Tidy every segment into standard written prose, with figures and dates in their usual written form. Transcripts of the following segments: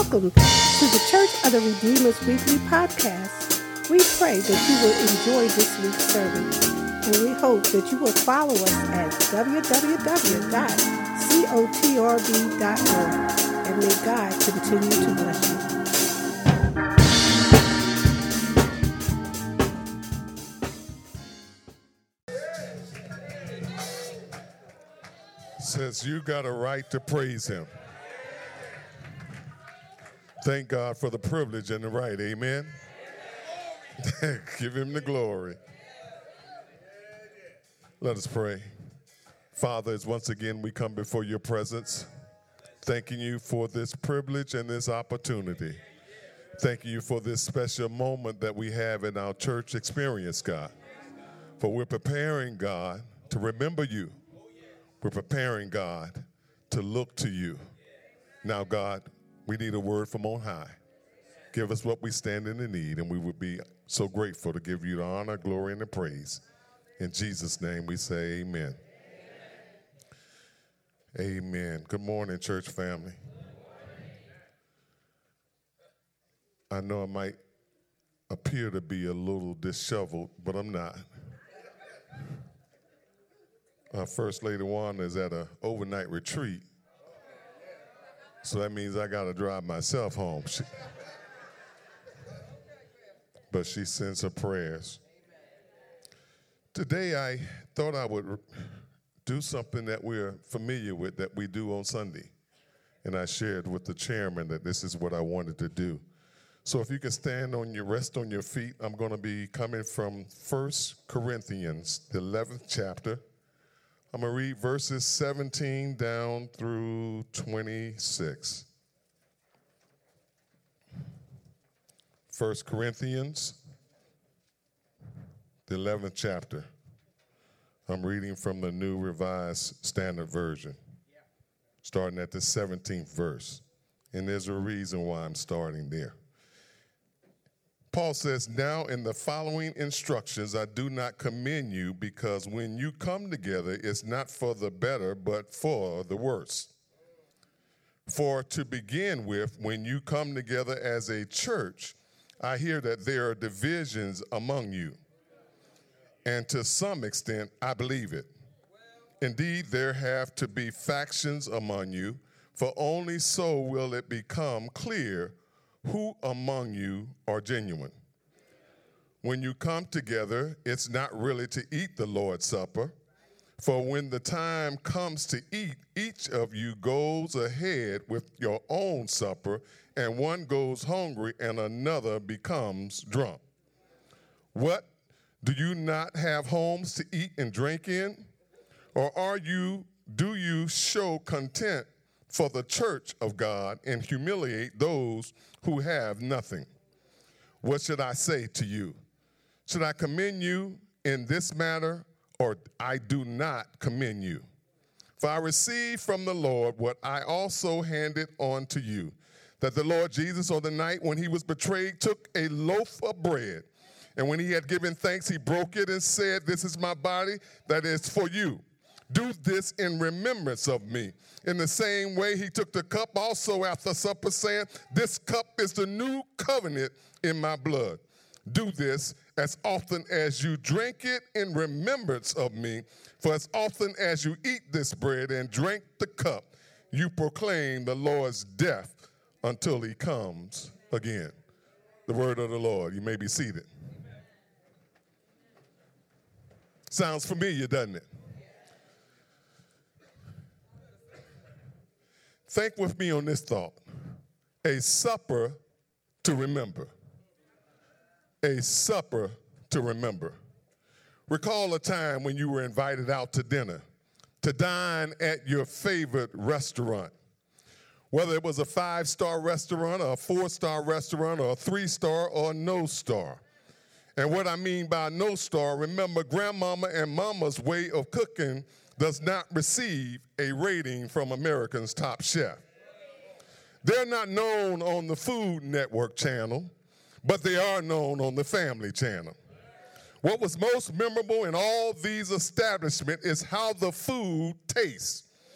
Welcome to the Church of the Redeemer's Weekly Podcast. We pray that you will enjoy this week's service, and we hope that you will follow us at www.cotrb.org, and may God continue to bless you. Says you got a right to praise him. Thank God for the privilege and the right, amen? Give him the glory. Let us pray. Father, as once again we come before your presence, thanking you for this privilege and this opportunity. Thanking you for this special moment that we have in our church experience, God. For we're preparing, God, to remember you. We're preparing, God, to look to you. Now, God, we need a word from on high. Give us what we stand in the need, and we would be so grateful to give you the honor, glory, and the praise. In Jesus' name we say amen. Amen. Amen. Good morning, church family. I know I might appear to be a little disheveled, but I'm not. First Lady Wanda is at an overnight retreat, so that means I got to drive myself home. But she sends her prayers. Today I thought I would do something that we're familiar with that we do on Sunday, and I shared with the chairman that this is what I wanted to do. So if you can rest on your feet, I'm going to be coming from 1 Corinthians, the 11th chapter. I'm going to read verses 17 down through 26. 1 Corinthians, the 11th chapter. I'm reading from the New Revised Standard Version, starting at the 17th verse. And there's a reason why I'm starting there. Paul says, now in the following instructions, I do not commend you because when you come together, it's not for the better, but for the worse. For to begin with, when you come together as a church, I hear that there are divisions among you. And to some extent, I believe it. Indeed, there have to be factions among you, for only so will it become clear who among you are genuine. When you come together, it's not really to eat the Lord's Supper, for when the time comes to eat, each of you goes ahead with your own supper, and one goes hungry and another becomes drunk. What? Do you not have homes to eat and drink in? Or do you show contempt for the church of God and humiliate those who have nothing? What should I say to you? Should I commend you in this matter, or I do not commend you? For I received from the Lord what I also handed on to you, that the Lord Jesus on the night when he was betrayed took a loaf of bread, and when he had given thanks, he broke it and said, this is my body that is for you. Do this in remembrance of me. In the same way, he took the cup also after supper, saying, this cup is the new covenant in my blood. Do this as often as you drink it in remembrance of me. For as often as you eat this bread and drink the cup, you proclaim the Lord's death until he comes again. The word of the Lord. You may be seated. Sounds familiar, doesn't it? Think with me on this thought. A supper to remember. A supper to remember. Recall a time when you were invited out to dinner, to dine at your favorite restaurant. Whether it was a 5-star restaurant, or a 4-star restaurant, or a 3-star, or no star. And what I mean by no star, remember, grandmama and mama's way of cooking does not receive a rating from America's Top Chef. They're not known on the Food Network channel, but they are known on the Family Channel. What was most memorable in all these establishments is how the food tastes.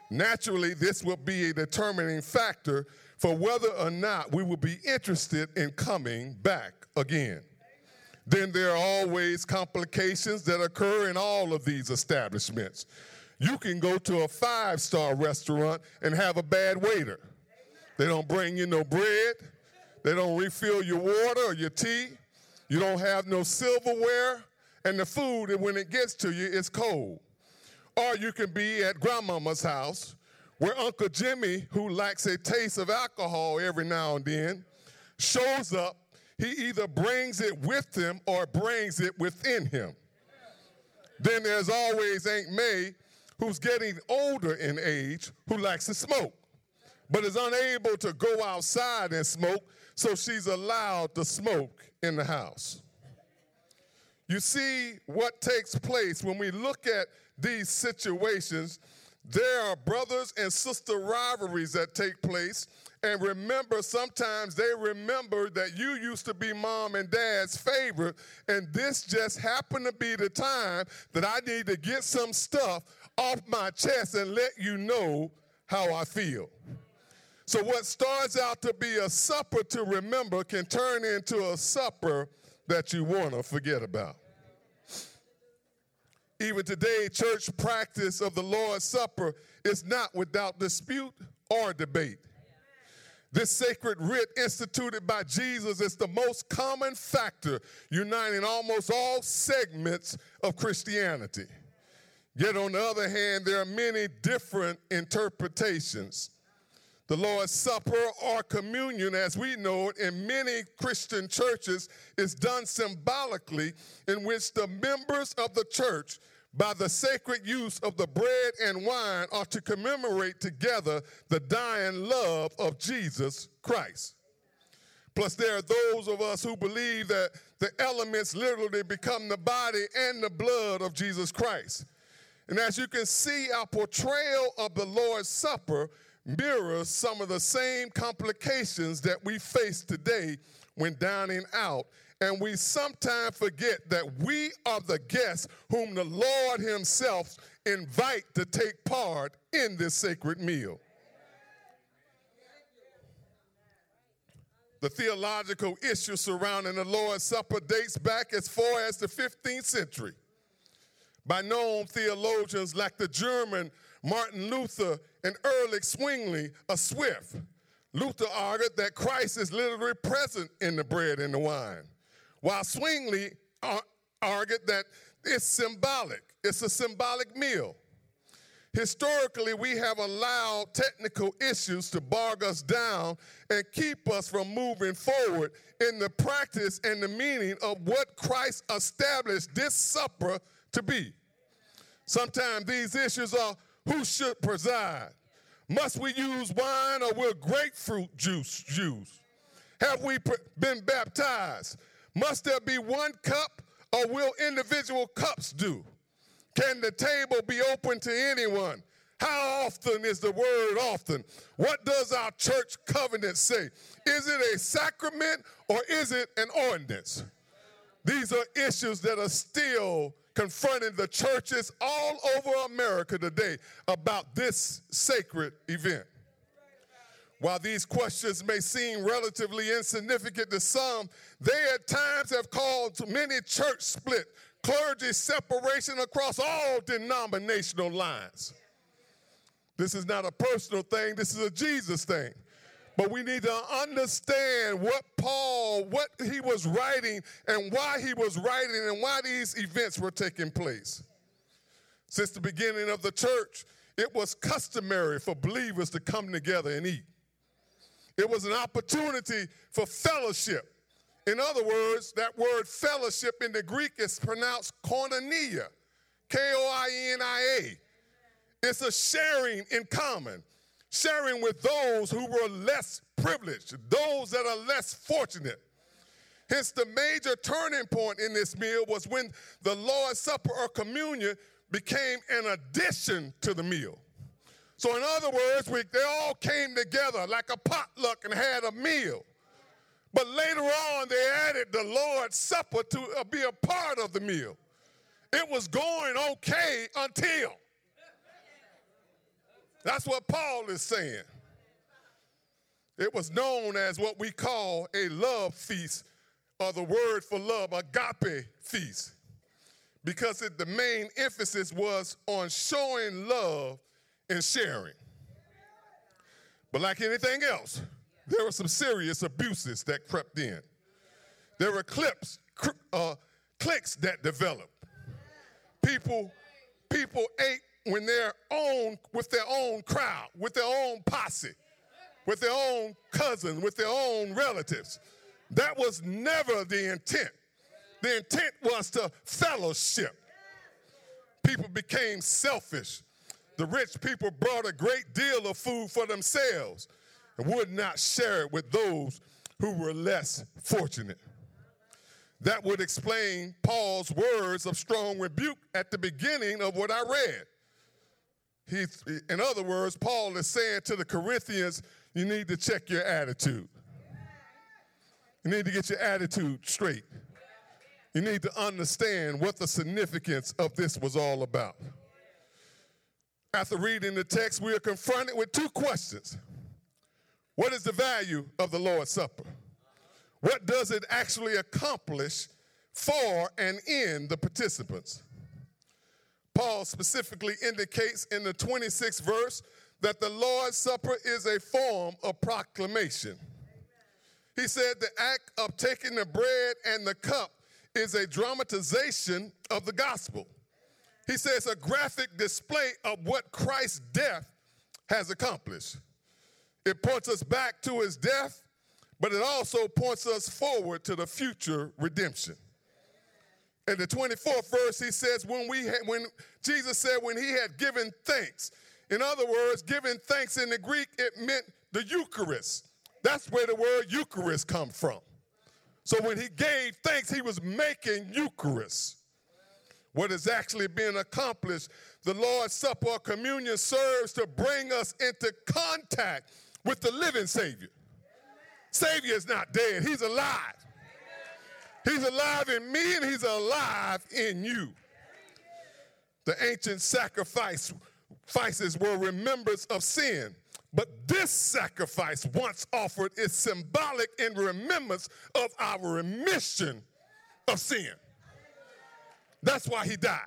Naturally, this will be a determining factor for whether or not we will be interested in coming back again. Then there are always complications that occur in all of these establishments. You can go to a 5-star restaurant and have a bad waiter. They don't bring you no bread. They don't refill your water or your tea. You don't have no silverware. And the food, when it gets to you, is cold. Or you can be at grandmama's house where Uncle Jimmy, who lacks a taste of alcohol every now and then, shows up. He either brings it with him or brings it within him. Then there's always Aunt May, who's getting older in age, who likes to smoke, but is unable to go outside and smoke, so she's allowed to smoke in the house. You see what takes place when we look at these situations. There are brothers and sister rivalries that take place. And remember, sometimes they remember that you used to be mom and dad's favorite, and this just happened to be the time that I need to get some stuff off my chest and let you know how I feel. So what starts out to be a supper to remember can turn into a supper that you want to forget about. Even today, church practice of the Lord's Supper is not without dispute or debate. This sacred rite instituted by Jesus is the most common factor uniting almost all segments of Christianity. Yet on the other hand, there are many different interpretations. The Lord's Supper or communion, as we know it in many Christian churches, is done symbolically, in which the members of the church, by the sacred use of the bread and wine, are to commemorate together the dying love of Jesus Christ. Plus, there are those of us who believe that the elements literally become the body and the blood of Jesus Christ. And as you can see, our portrayal of the Lord's Supper mirrors some of the same complications that we face today when dining out. And we sometimes forget that we are the guests whom the Lord himself invite to take part in this sacred meal. The theological issue surrounding the Lord's Supper dates back as far as the 15th century by known theologians like the German Martin Luther and Ulrich Zwingli of Swift. Luther argued that Christ is literally present in the bread and the wine, while Zwingli argued that it's symbolic. It's a symbolic meal. Historically, we have allowed technical issues to bog us down and keep us from moving forward in the practice and the meaning of what Christ established this supper to be. Sometimes these issues are: who should preside? Must we use wine or will grapefruit juice use? Have we been baptized? Must there be one cup or will individual cups do? Can the table be open to anyone? How often is the word often? What does our church covenant say? Is it a sacrament or is it an ordinance? These are issues that are still confronting the churches all over America today about this sacred event. While these questions may seem relatively insignificant to some, they at times have caused many church split, clergy separation across all denominational lines. This is not a personal thing, this is a Jesus thing. But we need to understand what he was writing and why he was writing and why these events were taking place. Since the beginning of the church, it was customary for believers to come together and eat. It was an opportunity for fellowship. In other words, that word fellowship in the Greek is pronounced koinonia, K-O-I-N-I-A. It's a sharing in common, sharing with those who were less privileged, those that are less fortunate. Hence, the major turning point in this meal was when the Lord's Supper or communion became an addition to the meal. So in other words, they all came together like a potluck and had a meal. But later on, they added the Lord's Supper to be a part of the meal. It was going okay until That's what Paul is saying. It was known as what we call a love feast, or the word for love, agape feast, because the main emphasis was on showing love and sharing. But like anything else, there were some serious abuses that crept in. There were cliques that developed. People ate with their own crowd, with their own posse, with their own cousins, with their own relatives. That was never the intent. The intent was to fellowship. People became selfish. The rich people brought a great deal of food for themselves and would not share it with those who were less fortunate. That would explain Paul's words of strong rebuke at the beginning of what I read. In other words, Paul is saying to the Corinthians, you need to check your attitude. You need to get your attitude straight. You need to understand what the significance of this was all about. After reading the text, we are confronted with two questions. What is the value of the Lord's Supper? What does it actually accomplish for and in the participants? Paul specifically indicates in the 26th verse that the Lord's Supper is a form of proclamation. He said the act of taking the bread and the cup is a dramatization of the gospel. He says a graphic display of what Christ's death has accomplished. It points us back to his death, but it also points us forward to the future redemption. In the 24th verse, he says, when Jesus said when he had given thanks. In other words, giving thanks in the Greek, it meant the Eucharist. That's where the word Eucharist comes from. So when he gave thanks, he was making Eucharist. What is actually being accomplished, the Lord's Supper or communion serves to bring us into contact with the living Savior. Savior is not dead, he's alive. He's alive in me and he's alive in you. The ancient sacrifices were remembrance of sin. But this sacrifice, once offered, is symbolic in remembrance of our remission of sin. That's why he died.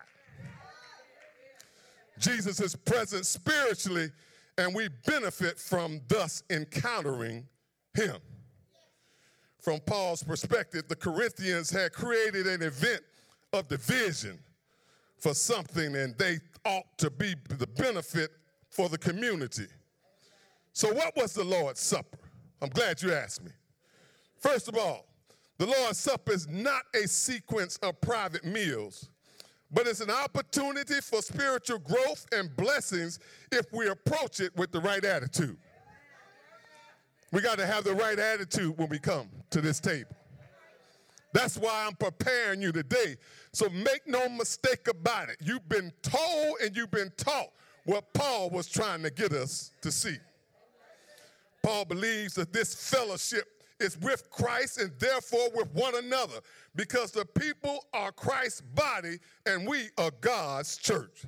Jesus is present spiritually, and we benefit from thus encountering him. From Paul's perspective, the Corinthians had created an event of division for something, and they ought to be the benefit for the community. So what was the Lord's Supper? I'm glad you asked me. First of all, the Lord's Supper is not a sequence of private meals, but it's an opportunity for spiritual growth and blessings if we approach it with the right attitude. We got to have the right attitude when we come to this table. That's why I'm preparing you today. So make no mistake about it. You've been told and you've been taught what Paul was trying to get us to see. Paul believes that this fellowship is with Christ and therefore with one another, because the people are Christ's body and we are God's church.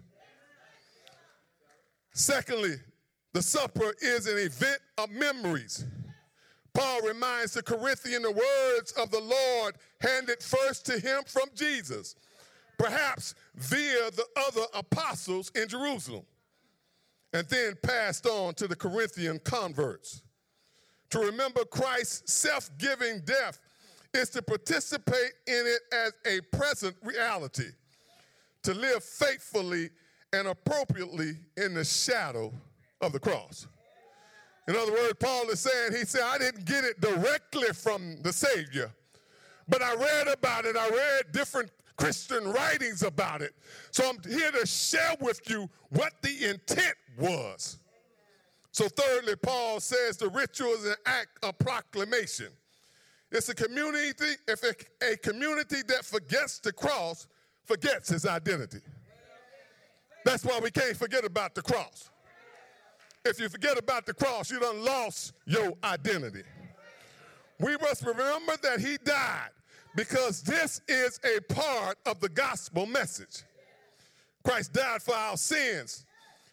Secondly, the supper is an event of memories. Paul reminds the Corinthians the words of the Lord handed first to him from Jesus, perhaps via the other apostles in Jerusalem, and then passed on to the Corinthian converts. To remember Christ's self-giving death is to participate in it as a present reality, to live faithfully and appropriately in the shadow of the cross. In other words, Paul is saying, he said, I didn't get it directly from the Savior, but I read about it. I read different Christian writings about it. So I'm here to share with you what the intent was. So thirdly, Paul says the ritual is an act of proclamation. It's a community, if a community that forgets the cross, forgets his identity. That's why we can't forget about the cross. If you forget about the cross, you done lost your identity. We must remember that he died, because this is a part of the gospel message. Christ died for our sins.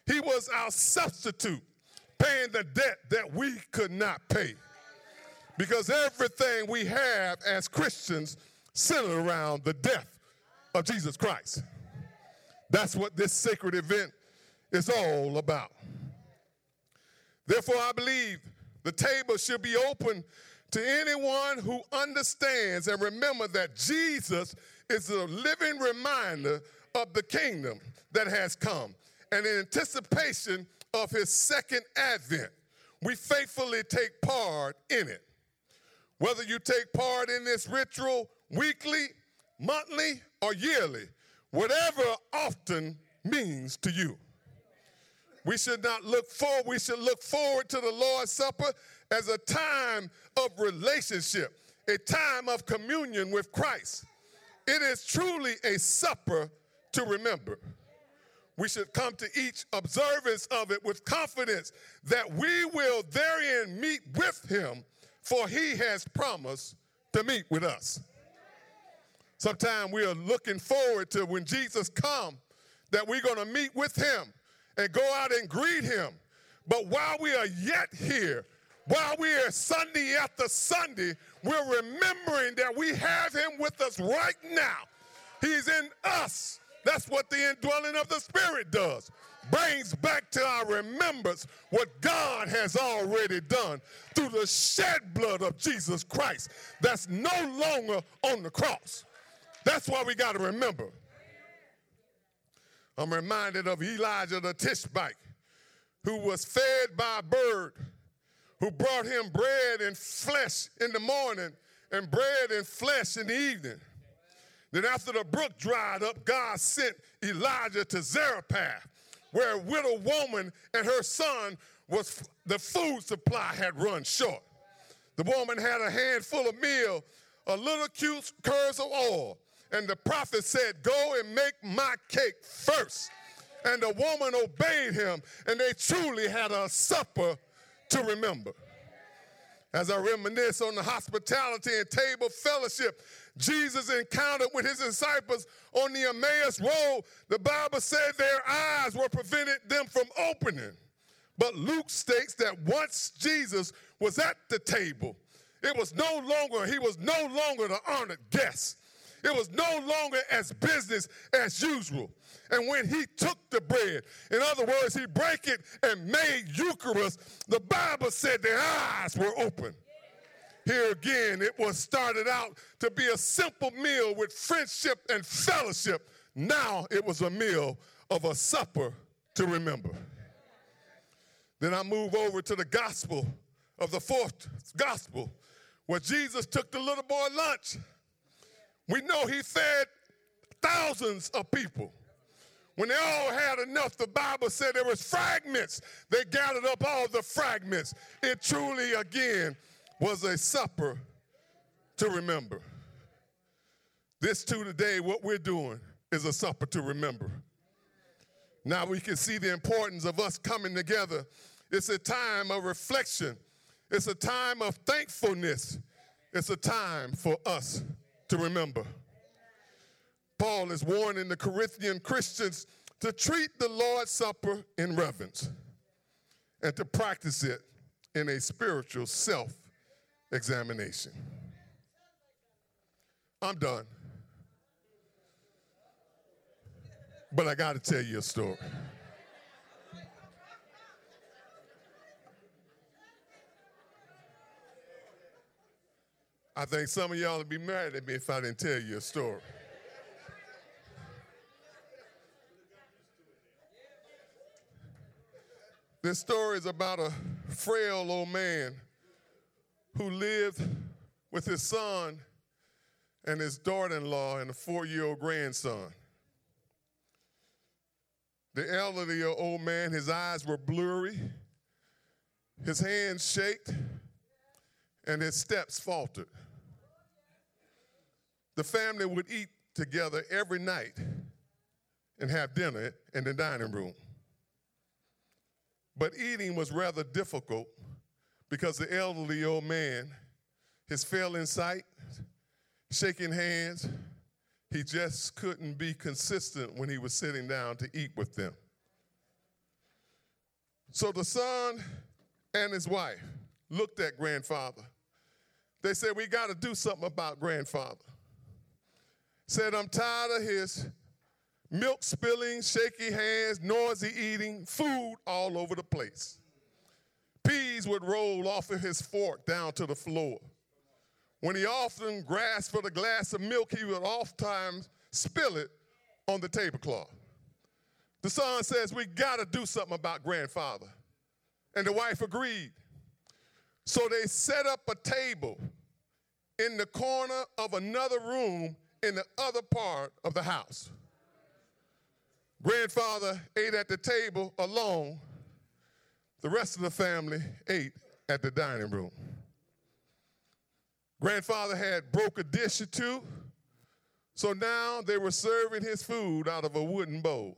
He was our substitute, paying the debt that we could not pay. Because everything we have as Christians centered around the death of Jesus Christ. That's what this sacred event is all about. Therefore, I believe the table should be open to anyone who understands and remember that Jesus is a living reminder of the kingdom that has come. And in anticipation of his second advent, we faithfully take part in it. Whether you take part in this ritual weekly, monthly, or yearly, whatever often means to you. We should look forward to the Lord's Supper as a time of relationship, a time of communion with Christ. It is truly a supper to remember. We should come to each observance of it with confidence that we will therein meet with him, for he has promised to meet with us. Sometimes we are looking forward to when Jesus comes, that we're going to meet with him and go out and greet him. But while we are yet here, while we are Sunday after Sunday, we're remembering that we have him with us right now. He's in us. That's what the indwelling of the Spirit does. Brings back to our remembrance what God has already done through the shed blood of Jesus Christ that's no longer on the cross. That's why we got to remember. I'm reminded of Elijah the Tishbite, who was fed by a bird, who brought him bread and flesh in the morning and bread and flesh in the evening. Then after the brook dried up, God sent Elijah to Zarephath, where a widow woman and her son the food supply had run short. The woman had a handful of meal, a little cute curds of oil, and the prophet said, "Go and make my cake first." And the woman obeyed him, and they truly had a supper to remember. As I reminisce on the hospitality and table fellowship Jesus encountered with his disciples on the Emmaus Road, the Bible said their eyes were prevented them from opening. But Luke states that once Jesus was at the table, he was no longer the honored guest. It was no longer as business as usual. And when he took the bread, in other words, he broke it and made Eucharist, the Bible said their eyes were open. Here again, it was started out to be a simple meal with friendship and fellowship. Now it was a meal of a supper to remember. Then I move over to the gospel of the fourth gospel, where Jesus took the little boy lunch. We know he fed thousands of people. When they all had enough, the Bible said there was fragments. They gathered up all the fragments. It truly, again, was a supper to remember. This too today, what we're doing is a supper to remember. Now we can see the importance of us coming together. It's a time of reflection. It's a time of thankfulness. It's a time for us to remember. Paul is warning the Corinthian Christians to treat the Lord's Supper in reverence and to practice it in a spiritual self-examination. I'm done. But I got to tell you a story. I think some of y'all would be mad at me if I didn't tell you a story. This story is about a frail old man who lived with his son and his daughter-in-law and a 4-year-old grandson. The elderly old man, his eyes were blurry, his hands shaked, and his steps faltered. The family would eat together every night and have dinner in the dining room. But eating was rather difficult because the elderly old man, his failing sight, shaking hands, he just couldn't be consistent when he was sitting down to eat with them. So the son and his wife looked at grandfather. They said, we got to do something about grandfather. Said, I'm tired of his milk spilling, shaky hands, noisy eating, food all over the place. Peas would roll off of his fork down to the floor. When he often grasped for the glass of milk, he would oftentimes spill it on the tablecloth. The son says, we got to do something about grandfather. And the wife agreed. So they set up a table in the corner of another room in the other part of the house. Grandfather ate at the table alone. The rest of the family ate at the dining room. Grandfather had broke a dish or two, so now they were serving his food out of a wooden bowl.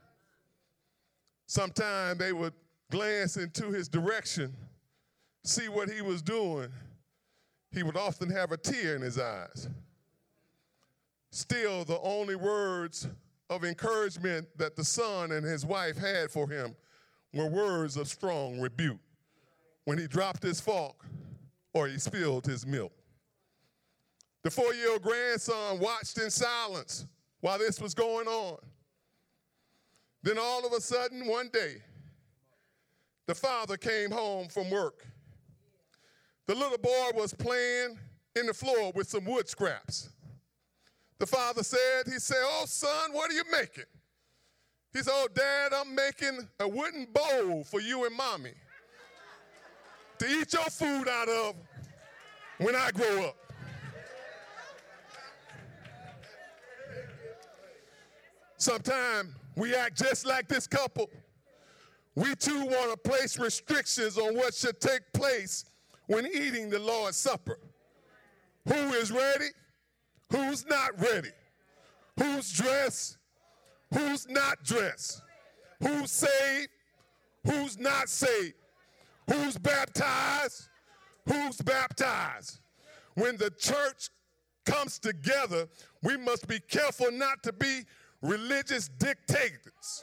Sometimes they would glance into his direction, see what he was doing. He would often have a tear in his eyes. Still, the only words of encouragement that the son and his wife had for him were words of strong rebuke when he dropped his fork or he spilled his milk. The 4-year-old grandson watched in silence while this was going on. Then all of a sudden, one day, the father came home from work. The little boy was playing in the floor with some wood scraps. The father said, oh, son, what are you making? He said, oh, Dad, I'm making a wooden bowl for you and Mommy to eat your food out of when I grow up. Sometimes we act just like this couple. We too want to place restrictions on what should take place when eating the Lord's Supper. Who is ready? Who's not ready? Who's dressed? Who's not dressed? Who's saved? Who's not saved? Who's baptized? Who's baptized? When the church comes together, we must be careful not to be religious dictators.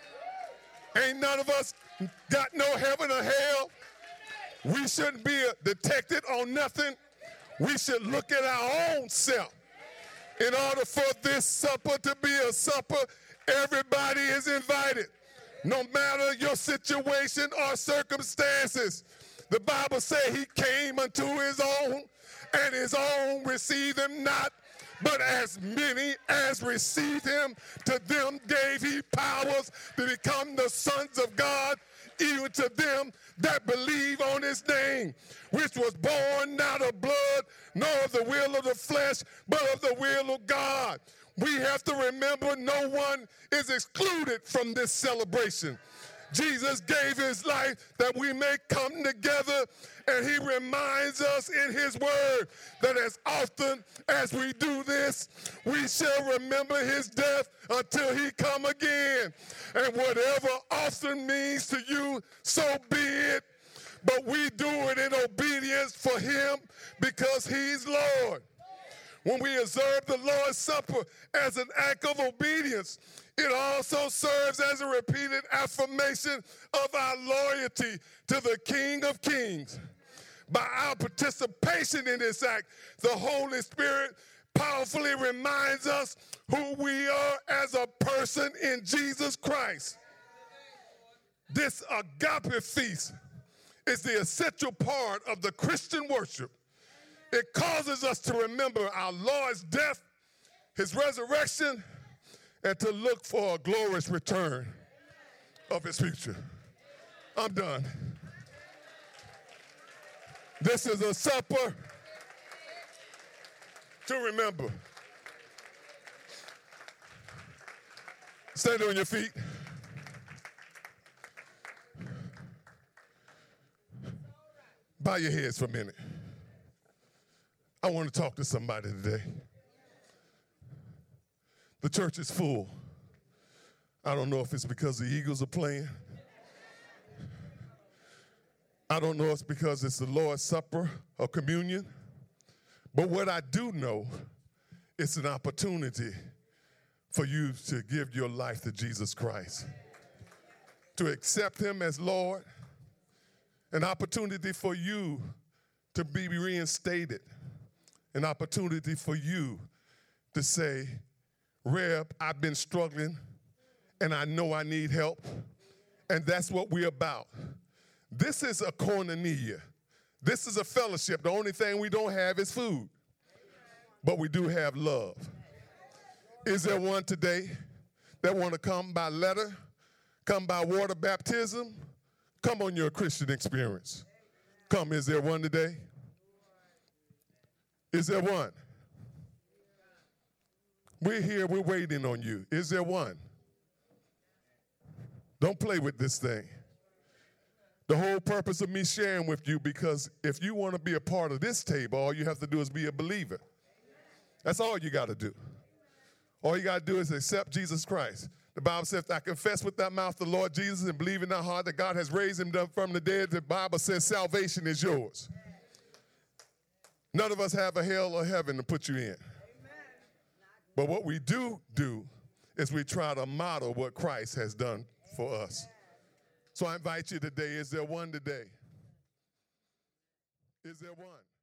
Ain't none of us got no heaven or hell. We shouldn't be detected on nothing. We should look at our own self. In order for this supper to be a supper, everybody is invited, no matter your situation or circumstances. The Bible says he came unto his own, and his own received him not. But as many as received him, to them gave he powers to become the sons of God, even to them that believe on his name, which was born not of blood, nor of the will of the flesh, but of the will of God. We have to remember no one is excluded from this celebration. Jesus gave his life that we may come together, and he reminds us in his word that as often as we do this, we shall remember his death until he come again. And whatever often means to you, so be it. But we do it in obedience for him because he's Lord. When we observe the Lord's Supper as an act of obedience, it also serves as a repeated affirmation of our loyalty to the King of Kings. By our participation in this act, the Holy Spirit powerfully reminds us who we are as a person in Jesus Christ. This agape feast is the essential part of the Christian worship. It causes us to remember our Lord's death, his resurrection, and to look for a glorious return of his future. I'm done. This is a supper to remember. Stand on your feet. Bow your heads for a minute. I want to talk to somebody today. The church is full. I don't know if it's because the Eagles are playing. I don't know if it's because it's the Lord's Supper or communion. But what I do know, it's an opportunity for you to give your life to Jesus Christ. to accept him as Lord, an opportunity for you to be reinstated, an opportunity for you to say, Reb, I've been struggling and I know I need help, and that's what we're about. This is a koinonia. This is a fellowship. The only thing we don't have is food, but we do have love. Is there one today that want to come by letter, come by water baptism, come on your Christian experience? Come, is there one today? Is there one? We're here, we're waiting on you. Is there one? Don't play with this thing. The whole purpose of me sharing with you, because if you want to be a part of this table, all you have to do is be a believer. That's all you got to do. All you got to do is accept Jesus Christ. The Bible says, if I confess with thy mouth the Lord Jesus and believe in thy heart that God has raised him from the dead, the Bible says salvation is yours. None of us have a hell or heaven to put you in. But what we do is we try to model what Christ has done for us. So I invite you today, is there one today? Is there one?